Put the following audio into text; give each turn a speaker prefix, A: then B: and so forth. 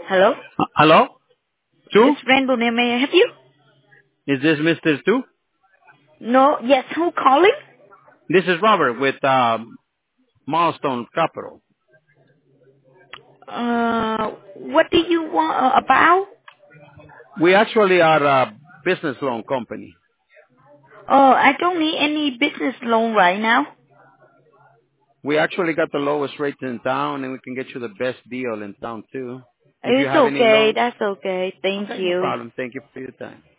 A: Hello?
B: Hello?
A: This
B: Stu?
A: is Rainbow. May I help you?
B: Is this Mr. Stu?
A: No. Yes. Who calling?
B: This is Robert with Milestone Capital.
A: What do you want about?
B: We actually are a business loan company.
A: Oh, I don't need any business loan right now.
B: We actually got the lowest rates in town, and we can get you the best deal in town, too. If you
A: It's
B: have any
A: okay.
B: loan,
A: That's okay. Thank
B: okay, no
A: you.
B: problem. Thank you for your time.